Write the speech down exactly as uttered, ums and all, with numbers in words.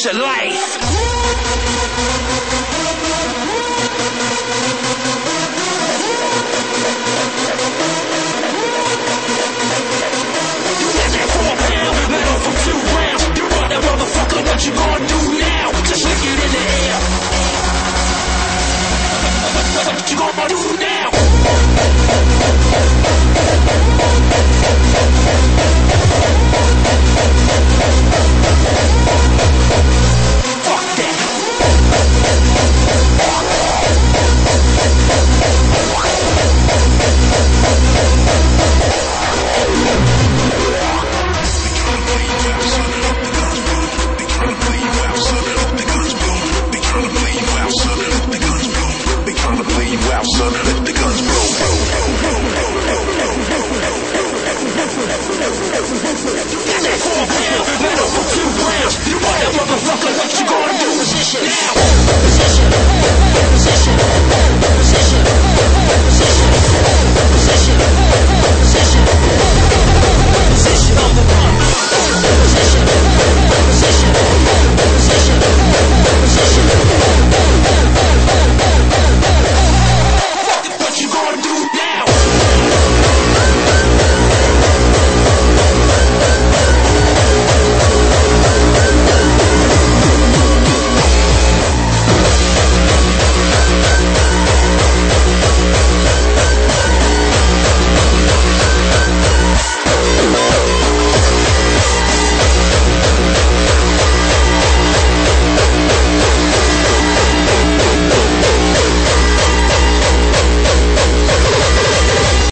It's your life. Motherfucker, what you gonna do now? Just lick it in the air. What you gonna do now? Fuck that. Son, let the guns blow. That's that four pound, metal for two grams. You want that motherfucker, what you gonna do? Position now. Position. Position. Position.